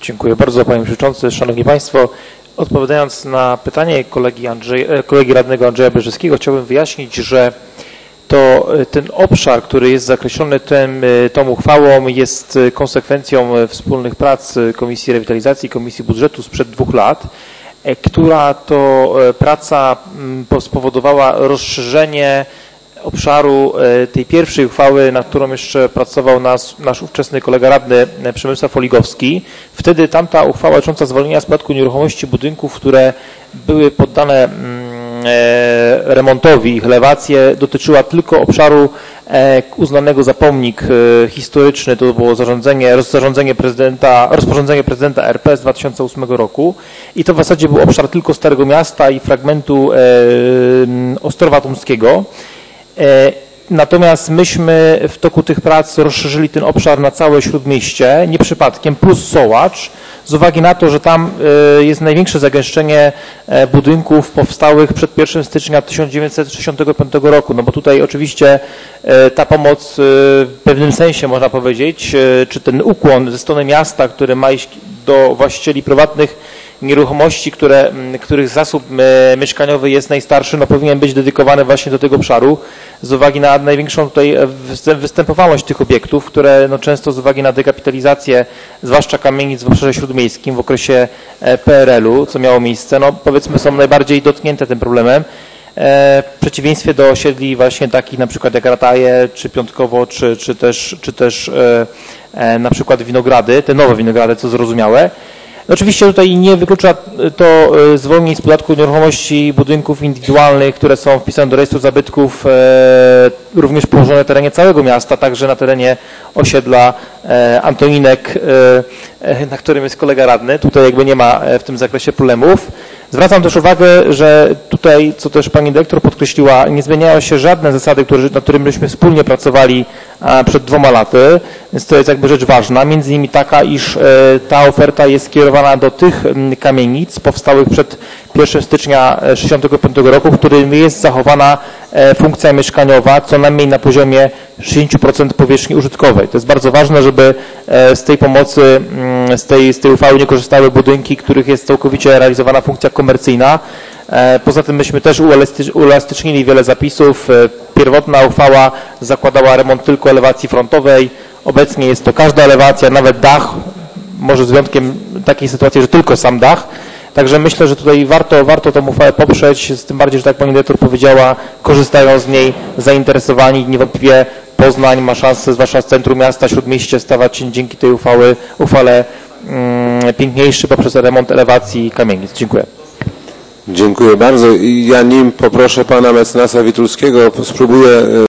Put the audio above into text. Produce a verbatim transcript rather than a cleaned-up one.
Dziękuję bardzo, panie przewodniczący. Szanowni państwo, odpowiadając na pytanie kolegi, Andrzej, kolegi radnego Andrzeja Berzyskiego, chciałbym wyjaśnić, że to ten obszar, który jest zakreślony tym, tą uchwałą, jest konsekwencją wspólnych prac Komisji Rewitalizacji i Komisji Budżetu sprzed dwóch lat, która to praca spowodowała rozszerzenie obszaru tej pierwszej uchwały, nad którą jeszcze pracował nas, nasz ówczesny kolega radny Przemysław Oligowski. Wtedy tamta uchwała dotycząca zwolnienia z podatku nieruchomości budynków, które były poddane remontowi, ich elewacje, dotyczyła tylko obszaru uznanego za pomnik historyczny. To było zarządzenie, zarządzenie prezydenta, rozporządzenie prezydenta R P z dwa tysiące ósmego roku i to w zasadzie był obszar tylko Starego Miasta i fragmentu Ostrowa Tumskiego. Natomiast myśmy w toku tych prac rozszerzyli ten obszar na całe Śródmieście, nie przypadkiem, plus Sołacz, z uwagi na to, że tam jest największe zagęszczenie budynków powstałych przed pierwszego stycznia tysiąc dziewięćset sześćdziesiątego piątego roku, no bo tutaj oczywiście ta pomoc w pewnym sensie, można powiedzieć, czy ten ukłon ze strony miasta, który ma iść do właścicieli prywatnych nieruchomości, które, których zasób mieszkaniowy jest najstarszy, no powinien być dedykowany właśnie do tego obszaru z uwagi na największą tutaj występowalność tych obiektów, które no często z uwagi na dekapitalizację, zwłaszcza kamienic w obszarze śródmiejskim w okresie P R L u, co miało miejsce, no powiedzmy są najbardziej dotknięte tym problemem. W przeciwieństwie do osiedli właśnie takich na przykład jak Rataje, czy Piątkowo, czy, czy też, czy też na przykład Winogrady, te nowe Winogrady, co zrozumiałe. No oczywiście tutaj nie wyklucza to zwolnień z podatku nieruchomości budynków indywidualnych, które są wpisane do rejestru zabytków, również położone na terenie całego miasta, także na terenie osiedla Antoninek, na którym jest kolega radny. Tutaj jakby nie ma w tym zakresie problemów. Zwracam też uwagę, że tutaj, co też pani dyrektor podkreśliła, nie zmieniają się żadne zasady, które, nad którymi myśmy wspólnie pracowali przed dwoma laty, więc to jest jakby rzecz ważna, między innymi taka, iż ta oferta jest skierowana do tych kamienic powstałych przed pierwszego stycznia tysiąc dziewięćset sześćdziesiątego piątego roku, w którym jest zachowana funkcja mieszkaniowa co najmniej na poziomie sześćdziesiąt procent powierzchni użytkowej. To jest bardzo ważne, żeby z tej pomocy, z tej, z tej uchwały nie korzystały budynki, których jest całkowicie realizowana funkcja komercyjna. Poza tym myśmy też uelastycznili wiele zapisów. Pierwotna uchwała zakładała remont tylko elewacji frontowej. Obecnie jest to każda elewacja, nawet dach, może z wyjątkiem takiej sytuacji, że tylko sam dach. Także myślę, że tutaj warto, warto tę uchwałę poprzeć, z tym bardziej, że tak pani dyrektor powiedziała, korzystają z niej zainteresowani. Niewątpliwie Poznań ma szansę, zwłaszcza z centrum miasta, Śródmieście, stawać się dzięki tej uchwały, uchwale mm, piękniejszy poprzez remont elewacji kamienic. Dziękuję. Dziękuję bardzo. I ja nim poproszę pana mecenasa Witulskiego, spróbuję